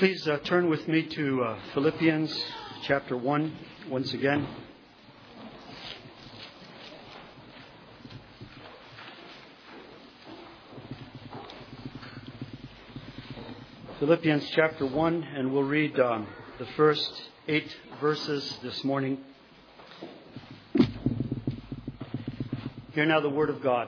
Please turn with me to Philippians chapter 1 once again. Philippians chapter 1, and we'll read the first 8 verses this morning. Hear now the word of God.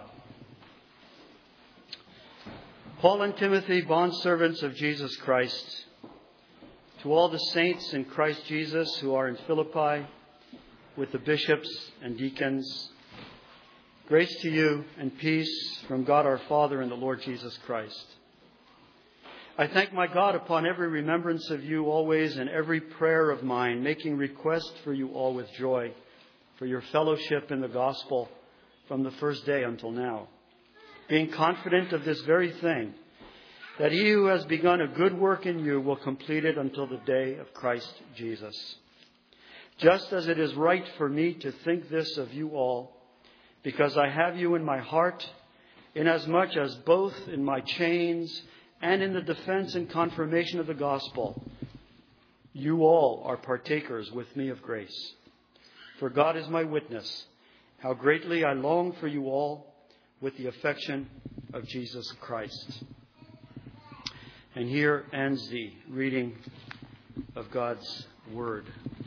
Paul and Timothy, bondservants of Jesus Christ, to all the saints in Christ Jesus who are in Philippi, with the bishops and deacons, grace to you and peace from God our Father and the Lord Jesus Christ. I thank my God upon every remembrance of you always in every prayer of mine, making request for you all with joy, for your fellowship in the gospel from the first day until now, being confident of this very thing, that he who has begun a good work in you will complete it until the day of Christ Jesus. Just as it is right for me to think this of you all, because I have you in my heart, inasmuch as both in my chains and in the defense and confirmation of the gospel, you all are partakers with me of grace. For God is my witness, how greatly I long for you all with the affection of Jesus Christ. And here ends the reading of God's Word.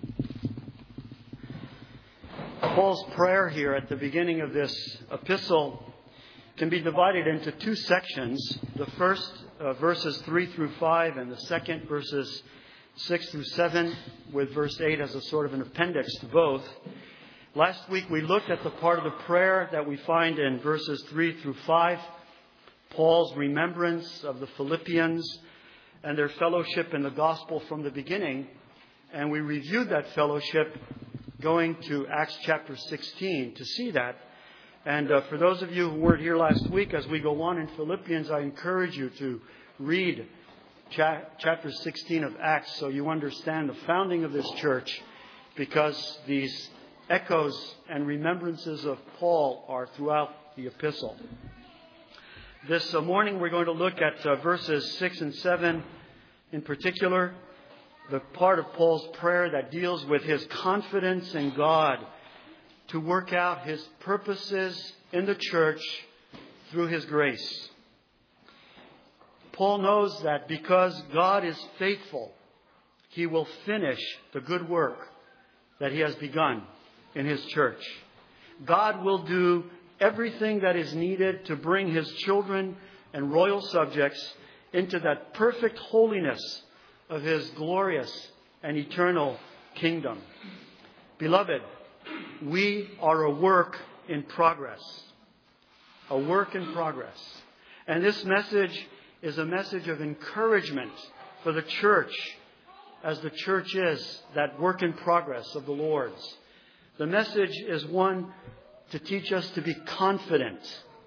Paul's prayer here at the beginning of this epistle can be divided into two sections. The first, verses 3 through 5, and the second, verses 6 through 7, with verse 8 as a sort of an appendix to both. Last week we looked at the part of the prayer that we find in verses 3 through 5, Paul's remembrance of the Philippians and their fellowship in the gospel from the beginning. And we reviewed that fellowship going to Acts chapter 16 to see that. And for those of you who weren't here last week, as we go on in Philippians, I encourage you to read chapter 16 of Acts so you understand the founding of this church, because these echoes and remembrances of Paul are throughout the epistle. This morning we're going to look at verses 6 and 7 in particular, the part of Paul's prayer that deals with his confidence in God to work out his purposes in the church through his grace. Paul knows that because God is faithful, he will finish the good work that he has begun in his church. God will do everything that is needed to bring his children and royal subjects into that perfect holiness of his glorious and eternal kingdom. Beloved, we are a work in progress. A work in progress. And this message is a message of encouragement for the church, as the church is that work in progress of the Lord's. The message is one to teach us to be confident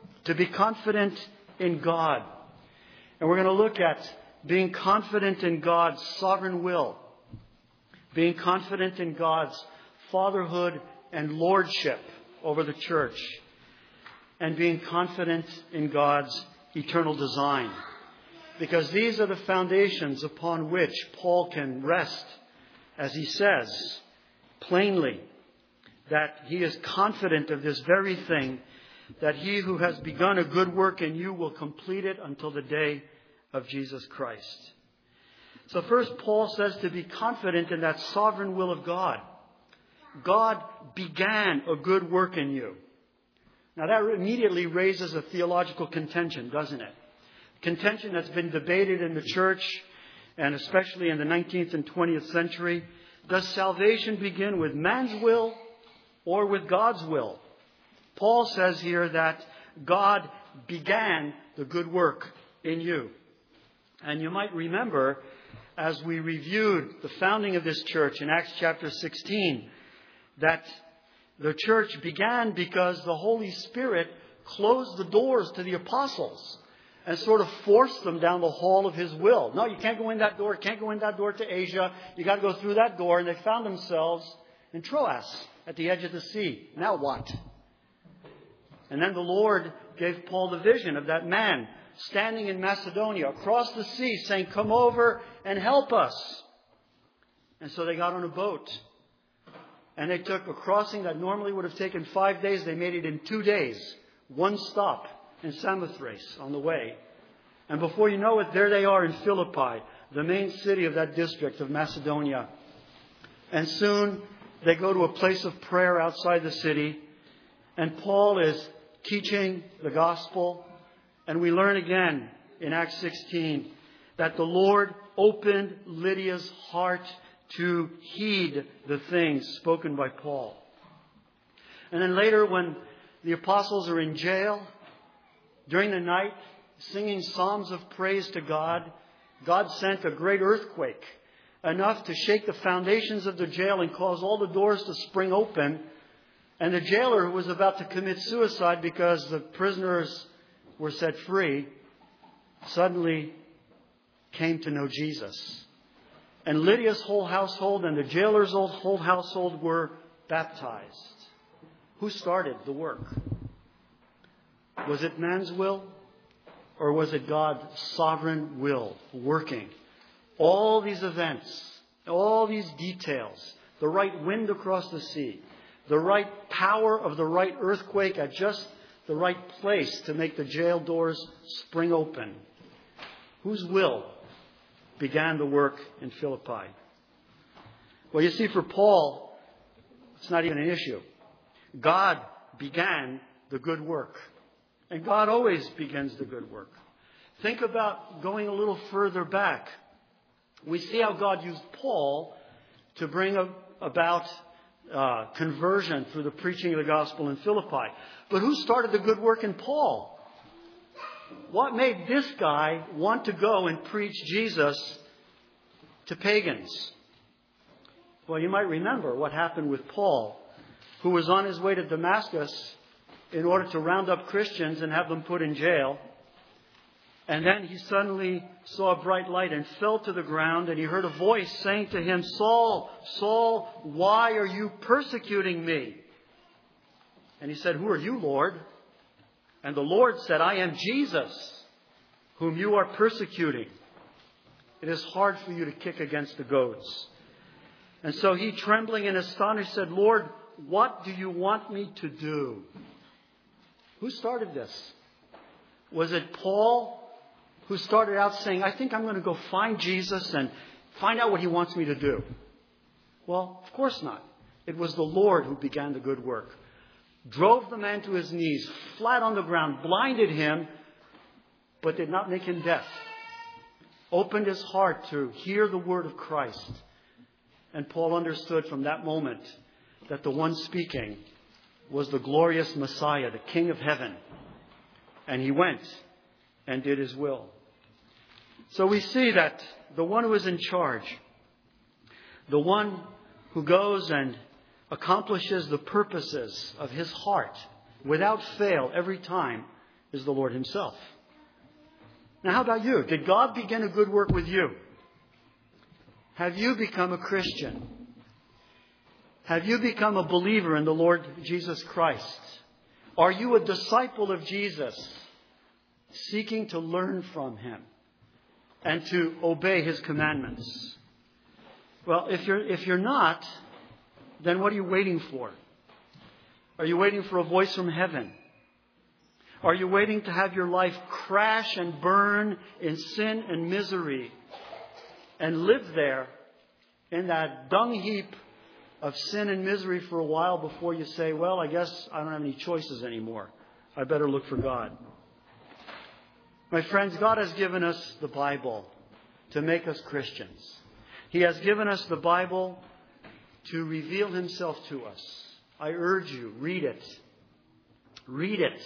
in God. And we're going to look at being confident in God's sovereign will, being confident in God's fatherhood and lordship over the church, and being confident in God's eternal design. Because these are the foundations upon which Paul can rest, as he says plainly, that he is confident of this very thing, that he who has begun a good work in you will complete it until the day of Jesus Christ. So first, Paul says to be confident in that sovereign will of God. God began a good work in you. Now that immediately raises a theological contention, doesn't it? Contention that's been debated in the church, and especially in the 19th and 20th century. Does salvation begin with man's will or with God's will? Paul says here that God began the good work in you. And you might remember, as we reviewed the founding of this church in Acts chapter 16, that the church began because the Holy Spirit closed the doors to the apostles and sort of forced them down the hall of his will. No, you can't go in that door, can't go in that door to Asia. You got to go through that door. And they found themselves in Troas, at the edge of the sea. Now what? And then the Lord gave Paul the vision of that man standing in Macedonia across the sea saying, "Come over and help us." And so they got on a boat. And they took a crossing that normally would have taken 5 days. They made it in 2 days. One stop in Samothrace on the way. And before you know it, there they are in Philippi, the main city of that district of Macedonia. And soon they go to a place of prayer outside the city. And Paul is teaching the gospel. And we learn again in Acts 16 that the Lord opened Lydia's heart to heed the things spoken by Paul. And then later, when the apostles are in jail, during the night, singing psalms of praise to God, God sent a great earthquake, enough to shake the foundations of the jail and cause all the doors to spring open. And the jailer, who was about to commit suicide because the prisoners were set free, suddenly came to know Jesus. And Lydia's whole household and the jailer's whole household were baptized. Who started the work? Was it man's will? Or was it God's sovereign will working? All these events, all these details, the right wind across the sea, the right power of the right earthquake at just the right place to make the jail doors spring open. Whose will began the work in Philippi? Well, you see, for Paul, it's not even an issue. God began the good work. And God always begins the good work. Think about going a little further back. We see how God used Paul to bring about conversion through the preaching of the gospel in Philippi. But who started the good work in Paul? What made this guy want to go and preach Jesus to pagans? Well, you might remember what happened with Paul, who was on his way to Damascus in order to round up Christians and have them put in jail. And then he suddenly saw a bright light and fell to the ground, and he heard a voice saying to him, "Saul, Saul, why are you persecuting me?" And he said, "Who are you, Lord?" And the Lord said, "I am Jesus, whom you are persecuting. It is hard for you to kick against the goads." And so he, trembling and astonished, said, "Lord, what do you want me to do?" Who started this? Was it Paul, who started out saying, "I think I'm going to go find Jesus and find out what he wants me to do"? Well, of course not. It was the Lord who began the good work. Drove the man to his knees, flat on the ground, blinded him, but did not make him deaf. Opened his heart to hear the word of Christ. And Paul understood from that moment that the one speaking was the glorious Messiah, the King of heaven. And he went and did his will. So we see that the one who is in charge, the one who goes and accomplishes the purposes of his heart without fail every time, is the Lord himself. Now, how about you? Did God begin a good work with you? Have you become a Christian? Have you become a believer in the Lord Jesus Christ? Are you a disciple of Jesus, seeking to learn from him and to obey his commandments? Well, if you're not, then what are you waiting for? Are you waiting for a voice from heaven? Are you waiting to have your life crash and burn in sin and misery and live there in that dung heap of sin and misery for a while before you say, "Well, I guess I don't have any choices anymore. I better look for God"? My friends, God has given us the Bible to make us Christians. He has given us the Bible to reveal himself to us. I urge you, read it. Read it.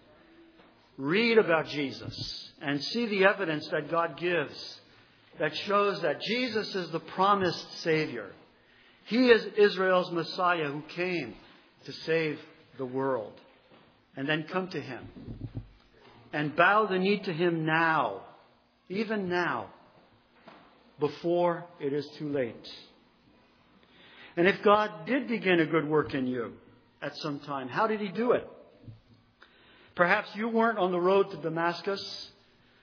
Read about Jesus and see the evidence that God gives that shows that Jesus is the promised Savior. He is Israel's Messiah who came to save the world. And then come to him and bow the knee to him now, even now, before it is too late. And if God did begin a good work in you at some time, how did he do it? Perhaps you weren't on the road to Damascus,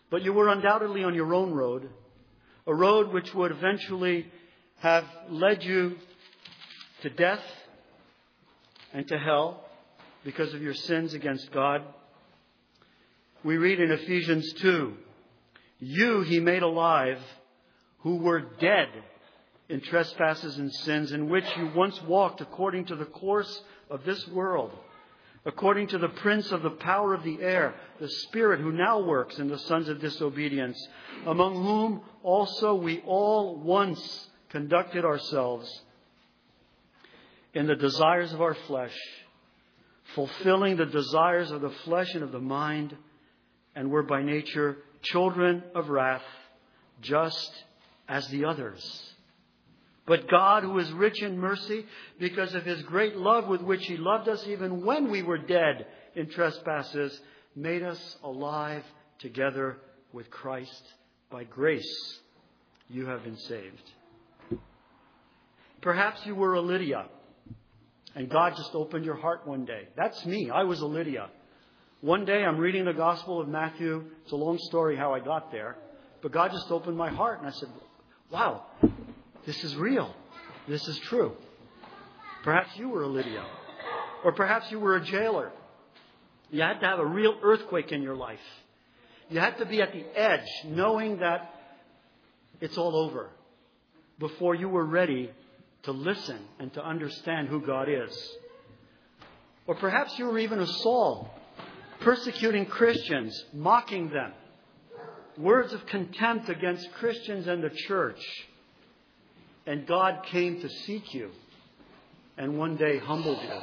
But you were undoubtedly on your own road, a road which would eventually have led you to death and to hell because of your sins against God. We read in Ephesians 2, "You He made alive who were dead in trespasses and sins, in which you once walked according to the course of this world, according to the prince of the power of the air, the spirit who now works in the sons of disobedience, among whom also we all once conducted ourselves in the desires of our flesh, fulfilling the desires of the flesh and of the mind, and were by nature children of wrath, just as the others. But God, who is rich in mercy, because of His great love with which He loved us even when we were dead in trespasses, made us alive together with Christ. By grace you have been saved." Perhaps you were a Lydia, and God just opened your heart one day. That's me. I was a Lydia. One day I'm reading the Gospel of Matthew. It's a long story how I got there. But God just opened my heart, and I said, wow, this is real. This is true. Perhaps you were a Lydia. Or perhaps you were a jailer. You had to have a real earthquake in your life. You had to be at the edge, knowing that it's all over, before you were ready to listen and to understand who God is. Or perhaps you were even a Saul, persecuting Christians, mocking them. Words of contempt against Christians and the church. And God came to seek you and one day humbled you.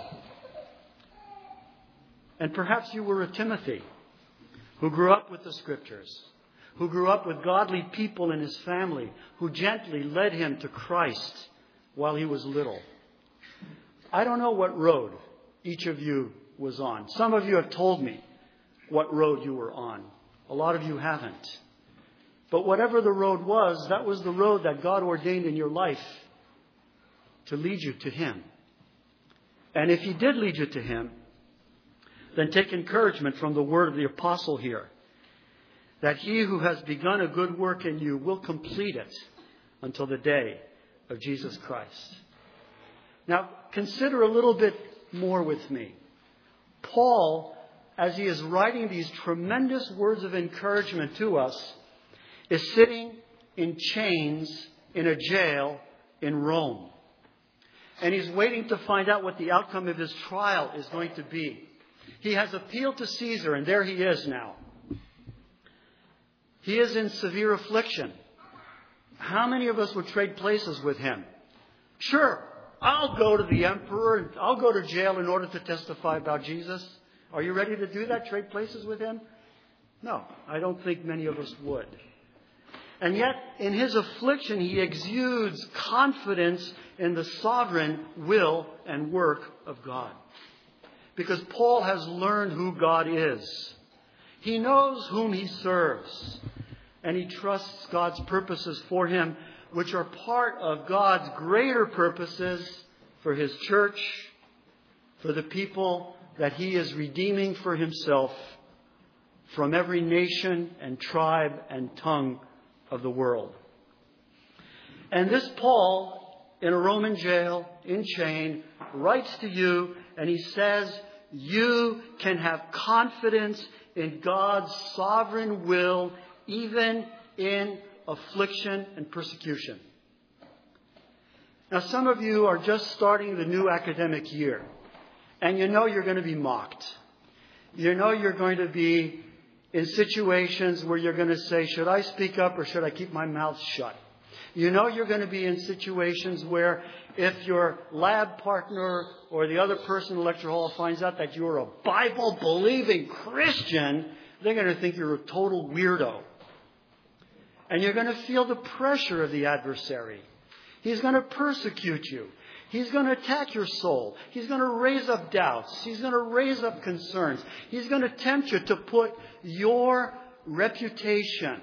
And perhaps you were a Timothy who grew up with the Scriptures, who grew up with godly people in his family, who gently led him to Christ while he was little. I don't know what road each of you was on. Some of you have told me what road you were on. A lot of you haven't. But whatever the road was, that was the road that God ordained in your life to lead you to Him. And if He did lead you to Him, then take encouragement from the word of the apostle here, that He who has begun a good work in you will complete it until the day of Jesus Christ. Now, consider a little bit more with me. Paul, as he is writing these tremendous words of encouragement to us, is sitting in chains in a jail in Rome. And he's waiting to find out what the outcome of his trial is going to be. He has appealed to Caesar, and there he is now. He is in severe affliction. How many of us would trade places with him? Sure, I'll go to the emperor and I'll go to jail in order to testify about Jesus. Are you ready to do that? Trade places with him? No, I don't think many of us would. And yet, in his affliction, he exudes confidence in the sovereign will and work of God. Because Paul has learned who God is. He knows whom he serves. And he trusts God's purposes for him, which are part of God's greater purposes for His church, for the people that He is redeeming for Himself from every nation and tribe and tongue of the world. And this Paul, in a Roman jail, in chain, writes to you, and he says, you can have confidence in God's sovereign will, even in affliction and persecution. Now, some of you are just starting the new academic year, and you know you're going to be mocked. You know you're going to be in situations where you're going to say, should I speak up or should I keep my mouth shut? You know you're going to be in situations where if your lab partner or the other person in the lecture hall finds out that you're a Bible-believing Christian, they're going to think you're a total weirdo. And you're going to feel the pressure of the adversary. He's going to persecute you. He's going to attack your soul. He's going to raise up doubts. He's going to raise up concerns. He's going to tempt you to put your reputation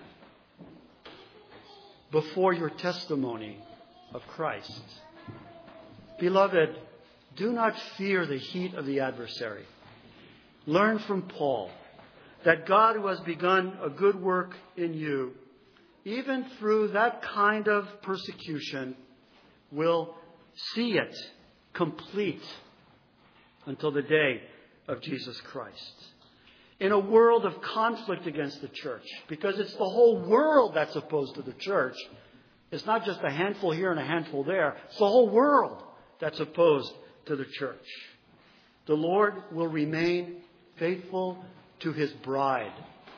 before your testimony of Christ. Beloved, do not fear the heat of the adversary. Learn from Paul that God who has begun a good work in you, even through that kind of persecution, will see it complete until the day of Jesus Christ. In a world of conflict against the church, because it's the whole world that's opposed to the church. It's not just a handful here and a handful there. It's the whole world that's opposed to the church. The Lord will remain faithful to His bride.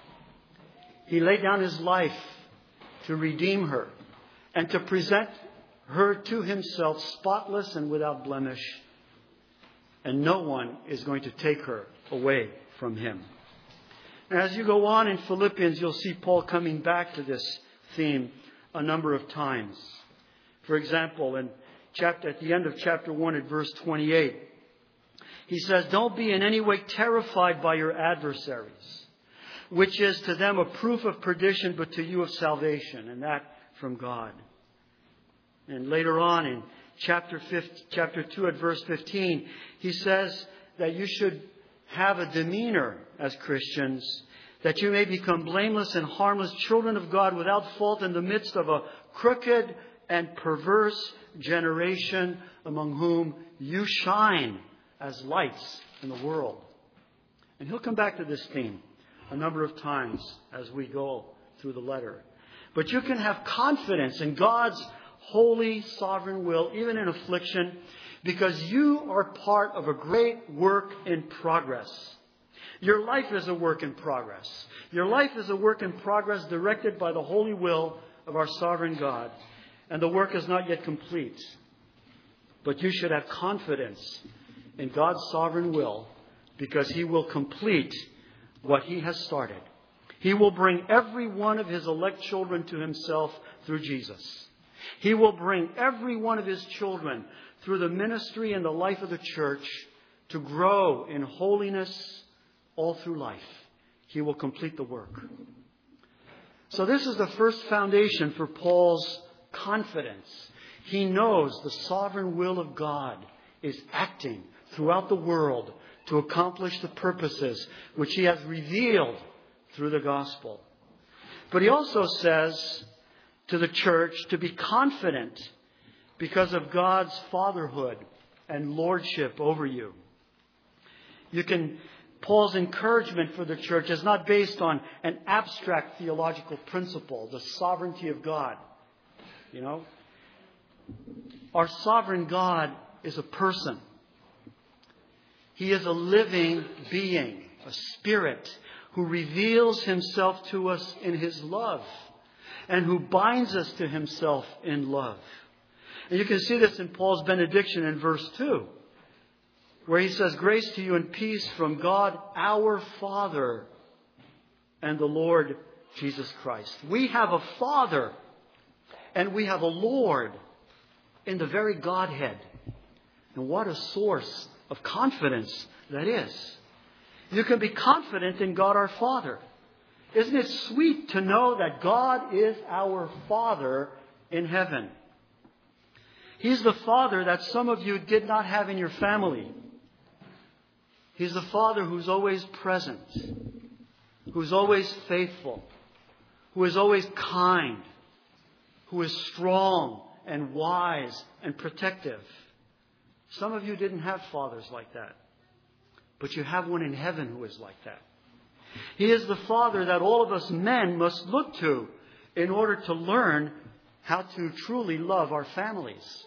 He laid down His life to redeem her and to present her to Himself spotless and without blemish. And no one is going to take her away from Him. And as you go on in Philippians, you'll see Paul coming back to this theme a number of times. For example, at the end of chapter 1 at verse 28, he says, "Don't be in any way terrified by your adversaries, which is to them a proof of perdition, but to you of salvation, and that from God." And later on in chapter 2 at verse 15, he says that you should have a demeanor as Christians, that you may become blameless and harmless children of God without fault in the midst of a crooked and perverse generation among whom you shine as lights in the world. And he'll come back to this theme a number of times as we go through the letter. But you can have confidence in God's holy, sovereign will, even in affliction, because you are part of a great work in progress. Your life is a work in progress. Your life is a work in progress directed by the holy will of our sovereign God. And the work is not yet complete. But you should have confidence in God's sovereign will, because He will complete what He has started. He will bring every one of His elect children to Himself through Jesus. He will bring every one of His children through the ministry and the life of the church to grow in holiness all through life. He will complete the work. So this is the first foundation for Paul's confidence. He knows the sovereign will of God is acting throughout the world to accomplish the purposes which He has revealed through the gospel. But he also says to the church to be confident because of God's fatherhood and lordship over you. Paul's encouragement for the church is not based on an abstract theological principle, the sovereignty of God. You know, our sovereign God is a person. He is a living being, a spirit who reveals Himself to us in His love and who binds us to Himself in love. And you can see this in Paul's benediction in verse 2, where he says, "Grace to you and peace from God our Father and the Lord Jesus Christ." We have a Father and we have a Lord in the very Godhead. And what a source of confidence that is. You can be confident in God our Father. Isn't it sweet to know that God is our Father in heaven? He's the Father that some of you did not have in your family. He's the Father who's always present, who's always faithful, who is always kind, who is strong and wise and protective. Some of you didn't have fathers like that, but you have one in heaven who is like that. He is the Father that all of us men must look to in order to learn how to truly love our families.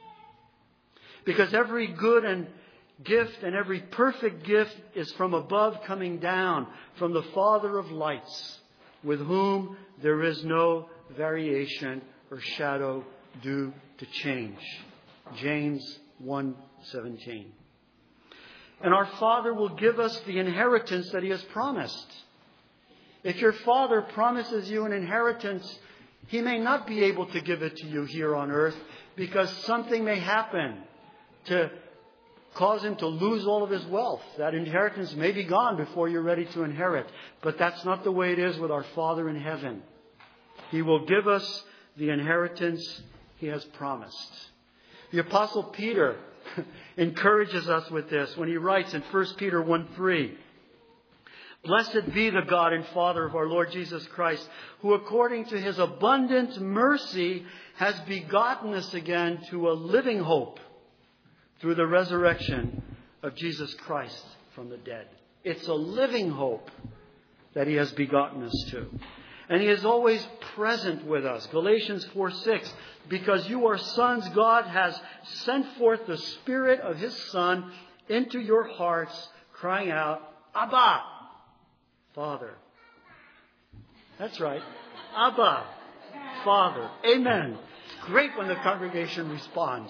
Because every good and gift and every perfect gift is from above, coming down from the Father of lights, with whom there is no variation or shadow due to change. James 1:17. And our Father will give us the inheritance that He has promised. If your Father promises you an inheritance, He may not be able to give it to you here on earth because something may happen to cause Him to lose all of His wealth. That inheritance may be gone before you're ready to inherit. But that's not the way it is with our Father in heaven. He will give us the inheritance He has promised. The Apostle Peter encourages us with this when he writes in 1 Peter 1:3, Blessed be the God and Father of our Lord Jesus Christ, who according to His abundant mercy has begotten us again to a living hope through the resurrection of Jesus Christ from the dead. It's a living hope that He has begotten us to. And He is always present with us. Galatians 4:6, because you are sons, God has sent forth the Spirit of His Son into your hearts, crying out, Abba, Father. That's right. Abba, Father. Amen. It's great when the congregation responds.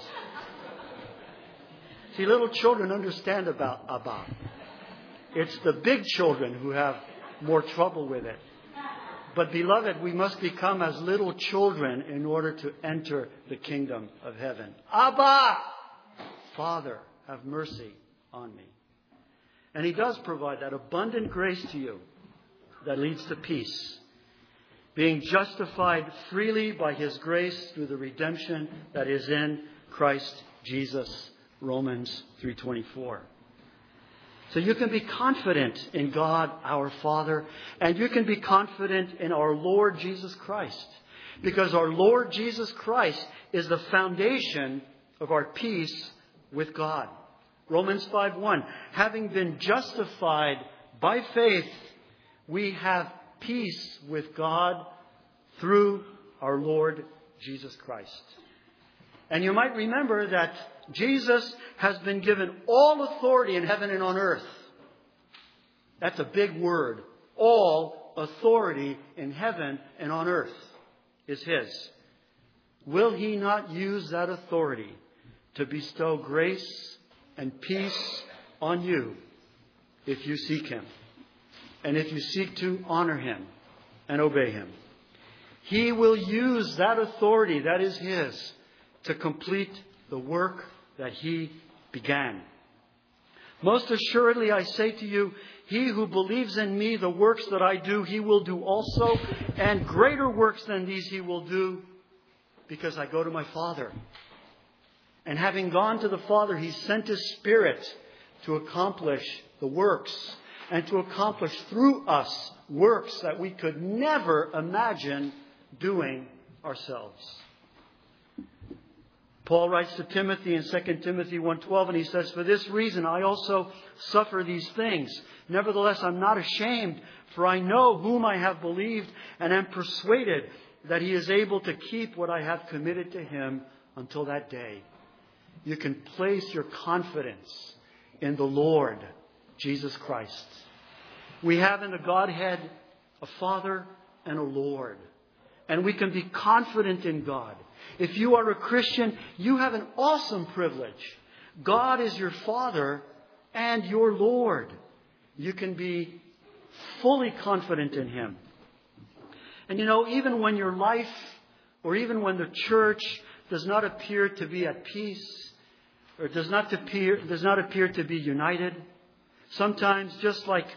See, little children understand about Abba. It's the big children who have more trouble with it. But beloved, we must become as little children in order to enter the kingdom of heaven. Abba, Father, have mercy on me. And He does provide that abundant grace to you that leads to peace. Being justified freely by His grace through the redemption that is in Christ Jesus. Romans 3:24. So you can be confident in God our Father, and you can be confident in our Lord Jesus Christ, because our Lord Jesus Christ is the foundation of our peace with God. Romans 5:1, having been justified by faith, we have peace with God through our Lord Jesus Christ. And you might remember that Jesus has been given all authority in heaven and on earth. That's a big word. All authority in heaven and on earth is His. Will He not use that authority to bestow grace and peace on you if you seek Him? And if you seek to honor Him and obey Him. He will use that authority that is His to complete the work that He began. Most assuredly, I say to you, he who believes in me, the works that I do, he will do also, and greater works than these he will do, because I go to my Father. And having gone to the Father, He sent His Spirit to accomplish the works, and to accomplish through us works that we could never imagine doing ourselves. Paul writes to Timothy in 2 Timothy 1:12, and he says, for this reason I also suffer these things. Nevertheless, I'm not ashamed, for I know whom I have believed, and am persuaded that He is able to keep what I have committed to Him until that day. You can place your confidence in the Lord Jesus Christ. We have in the Godhead a Father and a Lord. And we can be confident in God. If you are a Christian, you have an awesome privilege. God is your Father and your Lord. You can be fully confident in Him. And even when your life, or even when the church does not appear to be at peace, or does not appear to be united, sometimes just like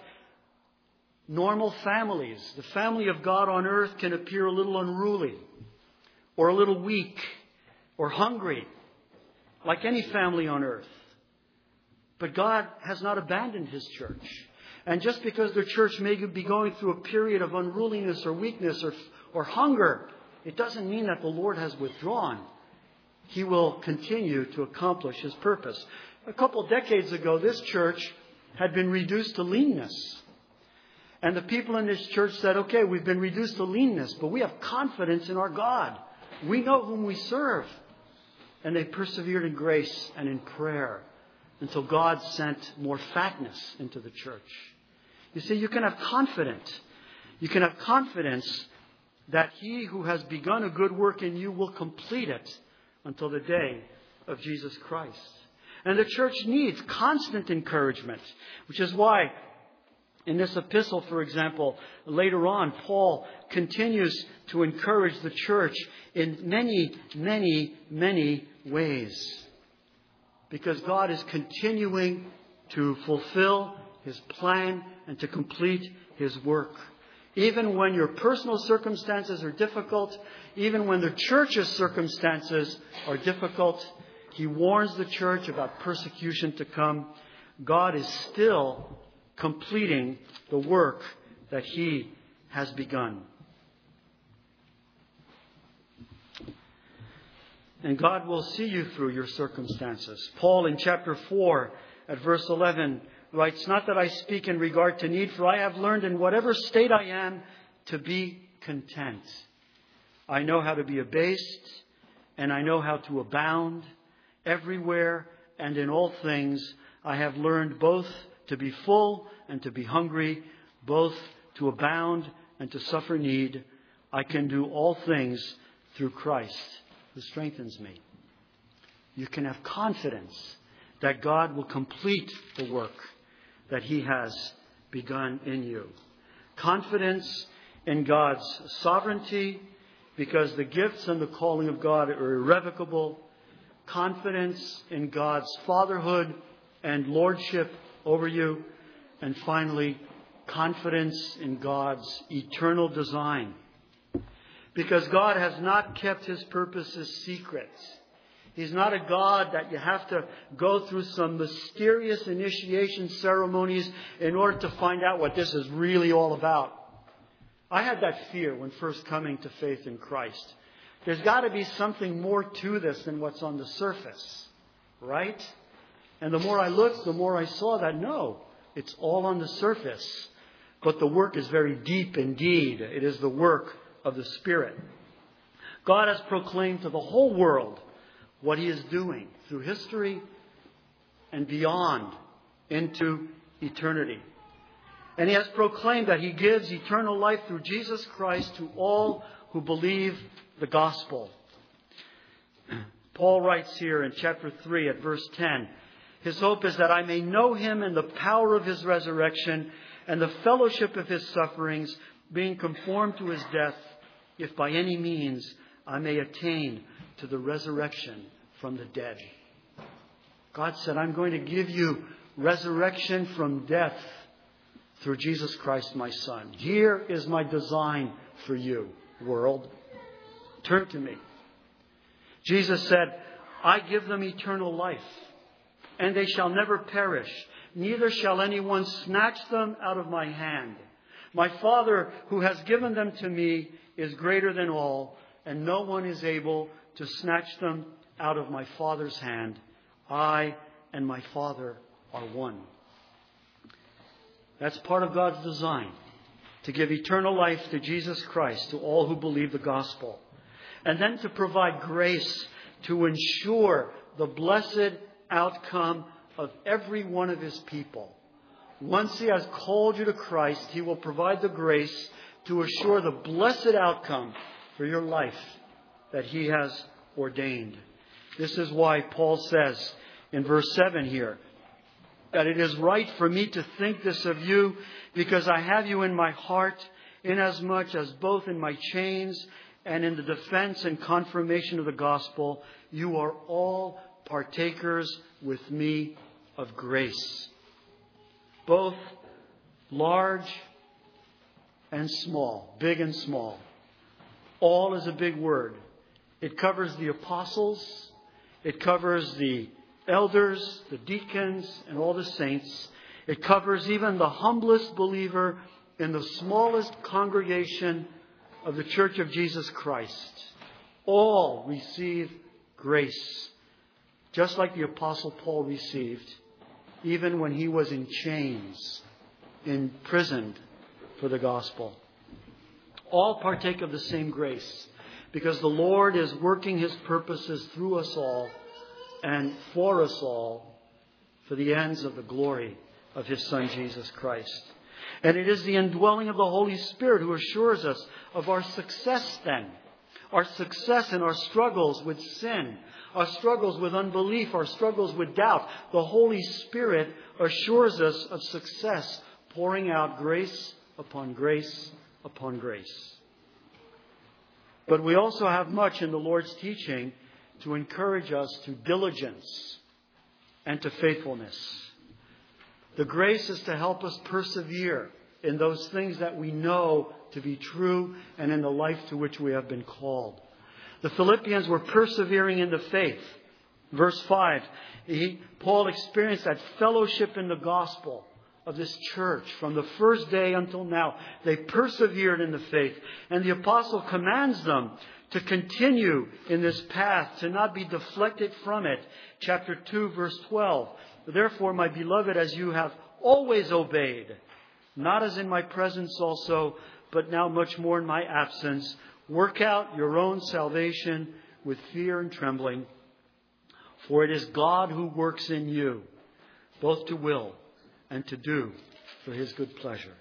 normal families, the family of God on earth can appear a little unruly, or a little weak, or hungry, like any family on earth. But God has not abandoned His church. And just because the church may be going through a period of unruliness or weakness or hunger, it doesn't mean that the Lord has withdrawn. He will continue to accomplish His purpose. A couple decades ago, this church had been reduced to leanness. And the people in this church said, okay, we've been reduced to leanness, but we have confidence in our God. We know whom we serve. And they persevered in grace and in prayer until God sent more fatness into the church. You see, you can have confidence. You can have confidence that He who has begun a good work in you will complete it until the day of Jesus Christ. And the church needs constant encouragement, which is why in this epistle, for example, later on, Paul continues to encourage the church in many, many, many ways. Because God is continuing to fulfill His plan and to complete His work. Even when your personal circumstances are difficult, even when the church's circumstances are difficult, He warns the church about persecution to come. God is still completing the work that He has begun. And God will see you through your circumstances. Paul in chapter 4 at verse 11 writes, "Not that I speak in regard to need, for I have learned in whatever state I am to be content. I know how to be abased, and I know how to abound. Everywhere and in all things I have learned both to be full and to be hungry, both to abound and to suffer need. I can do all things through Christ who strengthens me." You can have confidence that God will complete the work that He has begun in you. Confidence in God's sovereignty, because the gifts and the calling of God are irrevocable. Confidence in God's fatherhood and lordship over you. And finally, confidence in God's eternal design. Because God has not kept His purposes secret. He's not a God that you have to go through some mysterious initiation ceremonies in order to find out what this is really all about. I had that fear when first coming to faith in Christ. There's got to be something more to this than what's on the surface, right? And the more I looked, the more I saw that no, it's all on the surface. But the work is very deep indeed. It is the work of the Spirit. God has proclaimed to the whole world what He is doing through history and beyond into eternity. And He has proclaimed that He gives eternal life through Jesus Christ to all who believe the gospel. Paul writes here in chapter 3 at verse 10, "His hope is that I may know Him and the power of His resurrection and the fellowship of His sufferings, being conformed to His death, if by any means I may attain to the resurrection from the dead." God said, "I'm going to give you resurrection from death through Jesus Christ, my Son. Here is my design for you, world. Turn to me." Jesus said, "I give them eternal life, and they shall never perish, neither shall anyone snatch them out of my hand. My Father, who has given them to me, is greater than all, and no one is able to snatch them out of my Father's hand. I and my Father are one." That's part of God's design, to give eternal life to Jesus Christ, to all who believe the gospel. And then to provide grace to ensure the blessed outcome of every one of His people. Once He has called you to Christ, He will provide the grace to assure the blessed outcome for your life that He has ordained. This is why Paul says in verse 7 here, that it is right for me to think this of you, because I have you in my heart, inasmuch as both in my chains and in the defense and confirmation of the gospel, you are all partakers with me of grace. Both large and small, big and small. All is a big word. It covers the apostles. It covers the elders, the deacons, and all the saints. It covers even the humblest believer in the smallest congregation of the Church of Jesus Christ. All receive grace, just like the Apostle Paul received, even when he was in chains, imprisoned for the gospel. All partake of the same grace, because the Lord is working His purposes through us all and for us all, for the ends of the glory of His Son, Jesus Christ. And it is the indwelling of the Holy Spirit who assures us of our success then. Our success in our struggles with sin, our struggles with unbelief, our struggles with doubt. The Holy Spirit assures us of success, pouring out grace upon grace upon grace. But we also have much in the Lord's teaching to encourage us to diligence and to faithfulness. The grace is to help us persevere in those things that we know to be true and in the life to which we have been called. The Philippians were persevering in the faith. Verse 5, Paul experienced that fellowship in the gospel of this church from the first day until now. They persevered in the faith. And the apostle commands them to continue in this path, to not be deflected from it. Chapter 2, verse 12. Therefore, my beloved, as you have always obeyed, not as in my presence also, but now much more in my absence, work out your own salvation with fear and trembling. For it is God who works in you, both to will and to do for His good pleasure.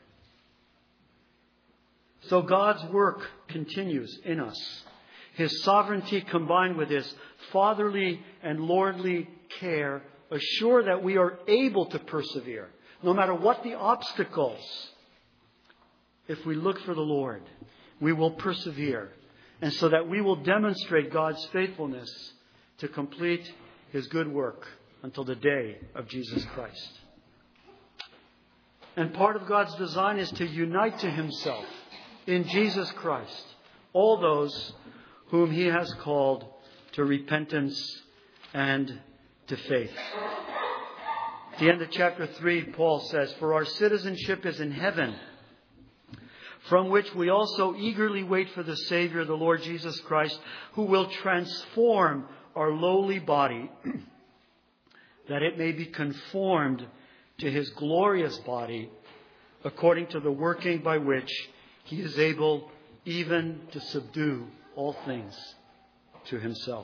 So God's work continues in us. His sovereignty combined with His fatherly and lordly care assure that we are able to persevere, no matter what the obstacles. If we look for the Lord, we will persevere, and so that we will demonstrate God's faithfulness to complete His good work until the day of Jesus Christ. And part of God's design is to unite to Himself in Jesus Christ all those whom He has called to repentance and to faith. At the end of chapter 3, Paul says, "For our citizenship is in heaven, from which we also eagerly wait for the Savior, the Lord Jesus Christ, who will transform our lowly body, that it may be conformed to His glorious body, according to the working by which He is able even to subdue all things to Himself."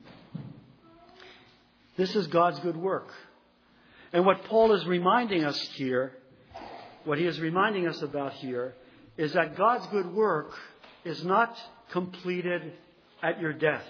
This is God's good work. And what Paul is reminding us here, what he is reminding us about here, is that God's good work is not completed at your death.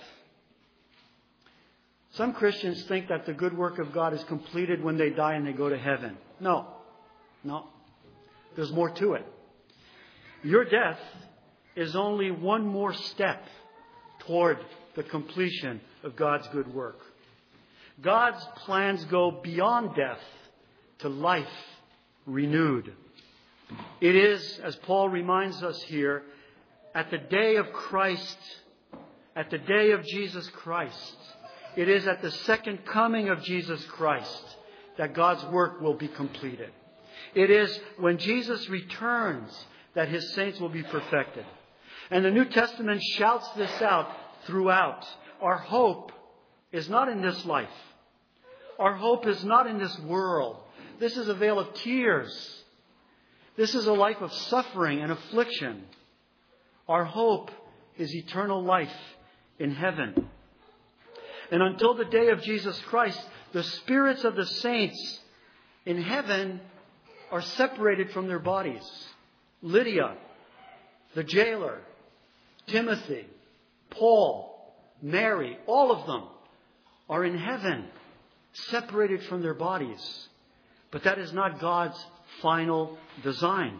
Some Christians think that the good work of God is completed when they die and they go to heaven. No. There's more to it. Your death is only one more step toward the completion of God's good work. God's plans go beyond death to life renewed. It is, as Paul reminds us here, at the day of Christ, at the day of Jesus Christ, it is at the second coming of Jesus Christ that God's work will be completed. It is when Jesus returns that His saints will be perfected. And the New Testament shouts this out throughout. Our hope is not in this life. Our hope is not in this world. This is a vale of tears. This is a life of suffering and affliction. Our hope is eternal life in heaven. And until the day of Jesus Christ, the spirits of the saints in heaven are separated from their bodies. Lydia, the jailer, Timothy, Paul, Mary, all of them are in heaven, separated from their bodies. But that is not God's final design.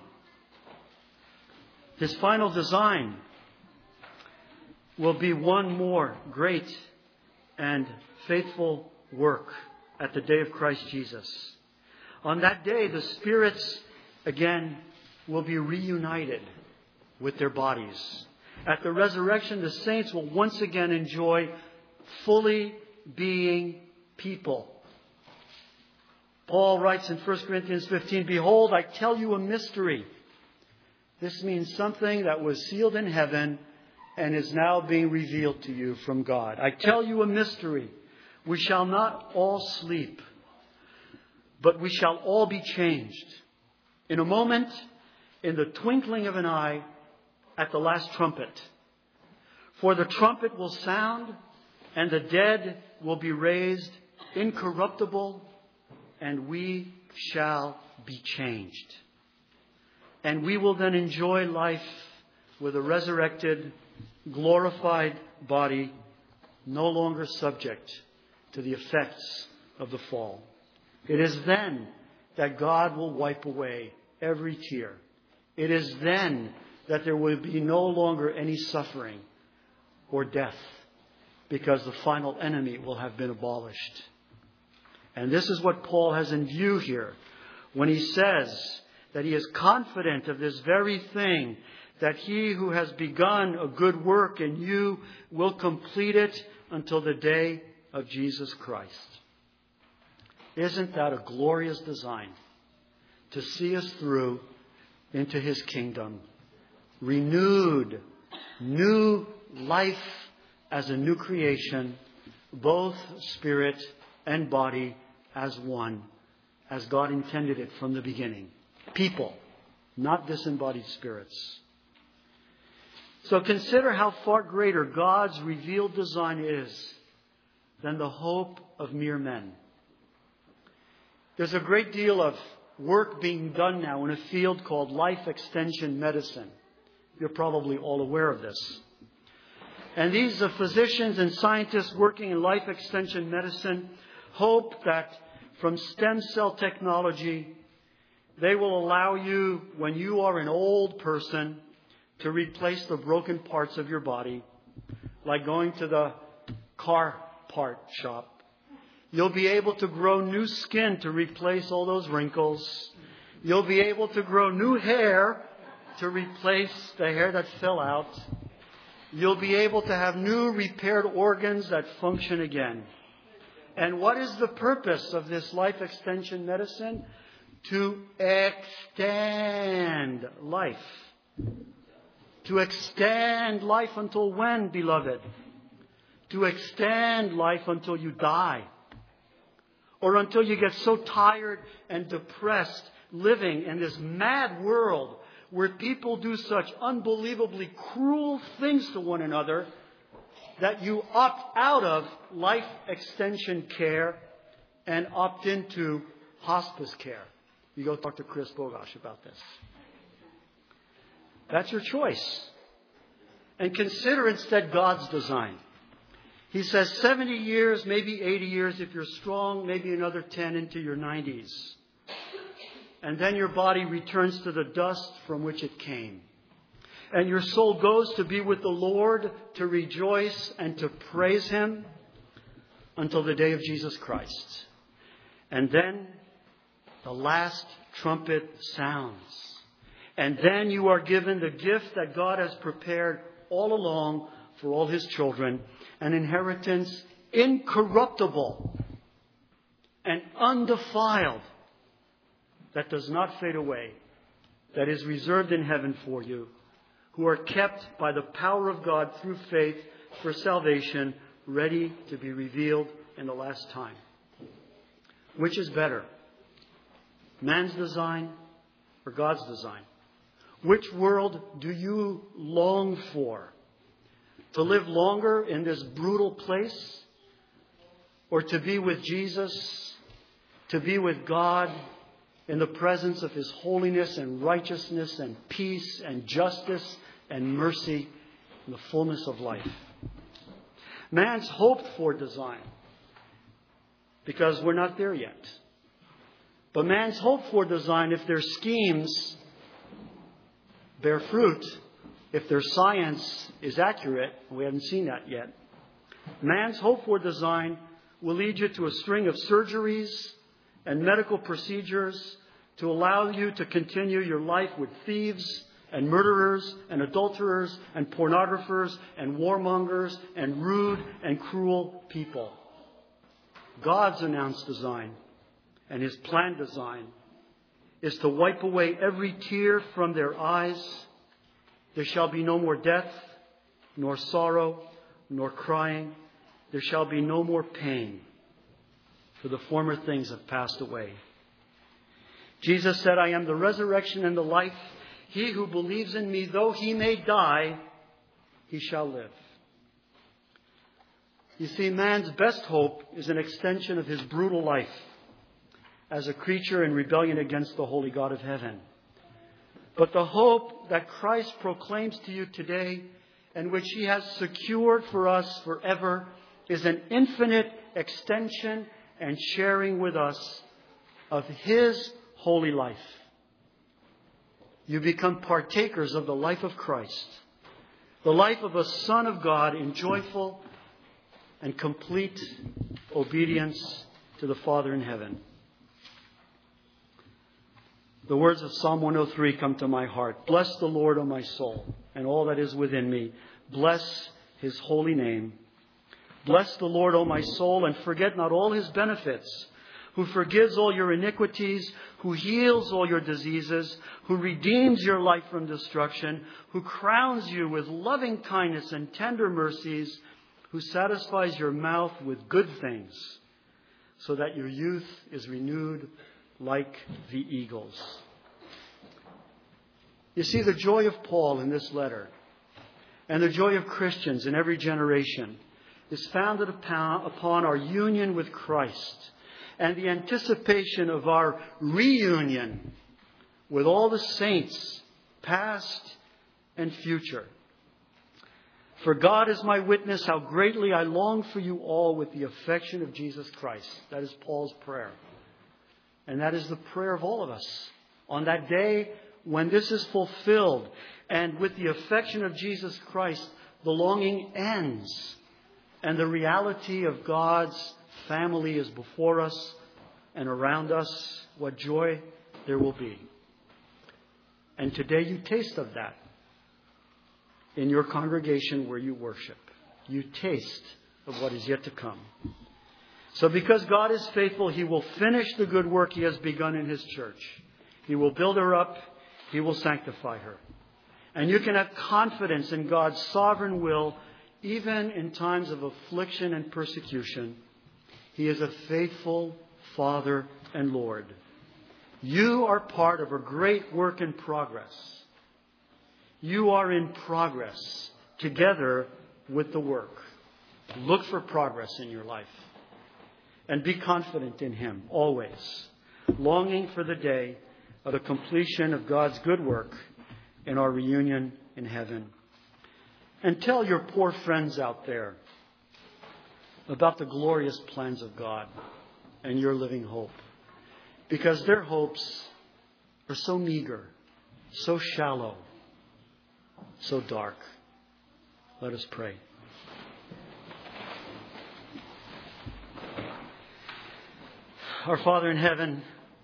His final design will be one more great and faithful work at the day of Christ Jesus. On that day, the spirits again will be reunited with their bodies. At the resurrection, the saints will once again enjoy fully being people. Paul writes in 1 Corinthians 15, "Behold, I tell you a mystery." This means something that was sealed in heaven and is now being revealed to you from God. "I tell you a mystery. We shall not all sleep, but we shall all be changed. In a moment, in the twinkling of an eye, at the last trumpet. For the trumpet will sound, and the dead will be raised incorruptible, and we shall be changed. And we will then enjoy life with a resurrected, glorified body, no longer subject to the effects of the fall. It is then that God will wipe away every tear. It is then that there will be no longer any suffering or death, because the final enemy will have been abolished. And this is what Paul has in view here when he says that he is confident of this very thing, that he who has begun a good work in you will complete it until the day of Jesus Christ. Isn't that a glorious design? to see us through into His kingdom. Renewed, new life as a new creation, both spirit and body as one, as God intended it from the beginning. People, not disembodied spirits. So consider how far greater God's revealed design is than the hope of mere men. There's a great deal of work being done now in a field called life extension medicine. You're probably all aware of this. And these physicians and scientists working in life extension medicine hope that from stem cell technology, they will allow you, when you are an old person, to replace the broken parts of your body, like going to the car part shop. You'll be able to grow new skin to replace all those wrinkles. You'll be able to grow new hair to replace the hair that fell out. You'll be able to have new repaired organs that function again. And what is the purpose of this life extension medicine? To extend life. To extend life until when, beloved? To extend life until you die. Or until you get so tired and depressed living in this mad world where people do such unbelievably cruel things to one another that you opt out of life extension care and opt into hospice care. You go talk to Chris Bogosh about this. That's your choice. And consider instead God's design. He says 70 years, maybe 80 years if you're strong, maybe another 10 into your 90s. And then your body returns to the dust from which it came. And your soul goes to be with the Lord, to rejoice and to praise Him until the day of Jesus Christ. And then the last trumpet sounds. And then you are given the gift that God has prepared all along for all His children. An inheritance incorruptible and undefiled that does not fade away, that is reserved in heaven for you, who are kept by the power of God through faith for salvation, ready to be revealed in the last time. Which is better? Man's design or God's design? Which world do you long for? To live longer in this brutal place? Or to be with Jesus? To be with God in the presence of His holiness and righteousness and peace and justice and mercy in the fullness of life? Man's hoped for design, because we're not there yet. But man's hoped for design, if their schemes bear fruit, if their science is accurate, we haven't seen that yet, man's hope for design will lead you to a string of surgeries and medical procedures to allow you to continue your life with thieves and murderers and adulterers and pornographers and warmongers and rude and cruel people. God's announced design and His planned design is to wipe away every tear from their eyes. There shall be no more death, nor sorrow, nor crying. There shall be no more pain, for the former things have passed away. Jesus said, I am the resurrection and the life. He who believes in me, though he may die, he shall live. You see, man's best hope is an extension of his brutal life as a creature in rebellion against the holy God of heaven. But the hope that Christ proclaims to you today, and which He has secured for us forever, is an infinite extension and sharing with us of His holy life. You become partakers of the life of Christ, the life of a Son of God in joyful and complete obedience to the Father in heaven. The words of Psalm 103 come to my heart. Bless the Lord, O my soul, and all that is within me. Bless His holy name. Bless the Lord, O my soul, and forget not all His benefits, who forgives all your iniquities, who heals all your diseases, who redeems your life from destruction, who crowns you with loving kindness and tender mercies, who satisfies your mouth with good things, so that your youth is renewed like the eagles. You see, the joy of Paul in this letter, and the joy of Christians in every generation, is founded upon our union with Christ and the anticipation of our reunion with all the saints, past and future. For God is my witness how greatly I long for you all with the affection of Jesus Christ. That is Paul's prayer. And that is the prayer of all of us. On that day when this is fulfilled, and with the affection of Jesus Christ, the longing ends, and the reality of God's family is before us and around us, what joy there will be. And today you taste of that in your congregation where you worship. You taste of what is yet to come. So because God is faithful, He will finish the good work He has begun in His church. He will build her up. He will sanctify her. And you can have confidence in God's sovereign will, even in times of affliction and persecution. He is a faithful Father and Lord. You are part of a great work in progress. You are in progress together with the work. Look for progress in your life. And be confident in Him always, longing for the day of the completion of God's good work in our reunion in heaven. And tell your poor friends out there about the glorious plans of God and your living hope. Because their hopes are so meager, so shallow, so dark. Let us pray. Our Father in heaven,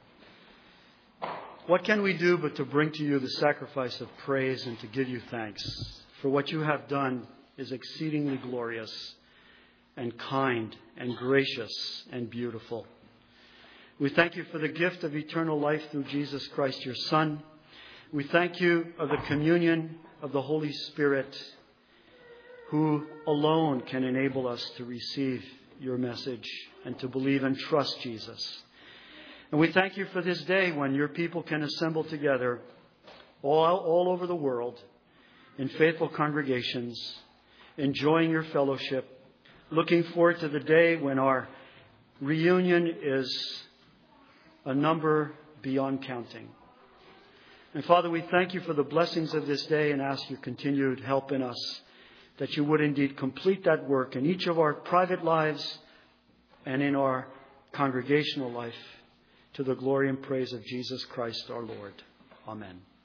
what can we do but to bring to you the sacrifice of praise and to give you thanks? For what you have done is exceedingly glorious and kind and gracious and beautiful. We thank you for the gift of eternal life through Jesus Christ, your Son. We thank you of the communion of the Holy Spirit, who alone can enable us to receive your message and to believe and trust Jesus. And we thank you for this day when your people can assemble together all over the world in faithful congregations, enjoying your fellowship, looking forward to the day when our reunion is a number beyond counting. And Father, we thank you for the blessings of this day and ask your continued help in us, that you would indeed complete that work in each of our private lives and in our congregational life, to the glory and praise of Jesus Christ our Lord. Amen.